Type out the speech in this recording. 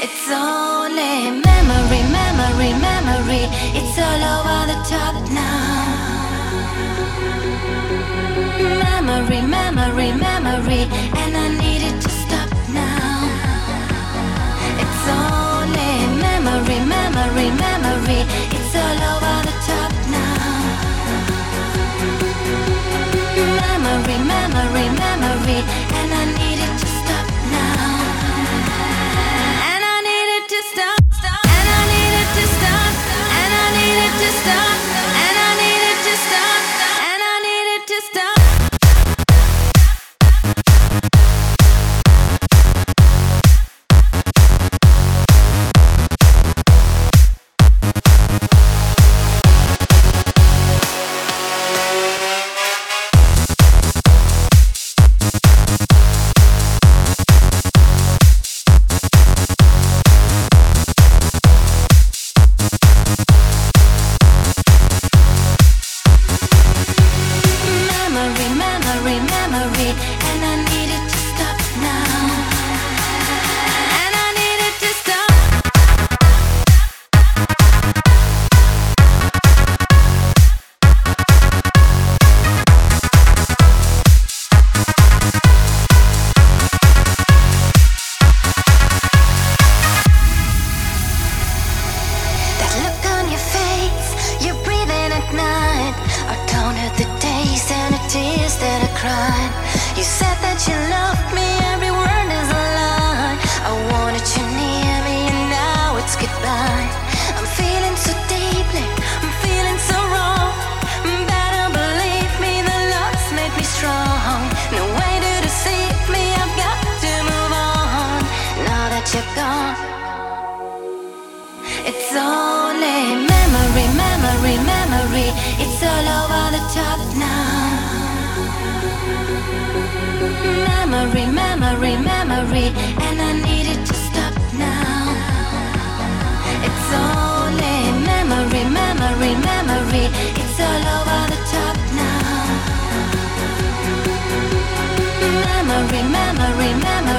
It's only memory, memory, memory. It's all over the top now. Memory, memory, memory. And I need it to stop now. It's only memory, memory, memory. It's all over the top now. Memory, memory, memory. And I need it to stop now. And I need it to stop. And I need it to stop. And I need it to stop. And I need it to stop. And I need it to stop. It's only memory, memory, memory. It's all over the top now. Memory, memory, memory. And I need it to stop now. It's only memory, memory, memory. It's all over the top now. Memory, memory, memory.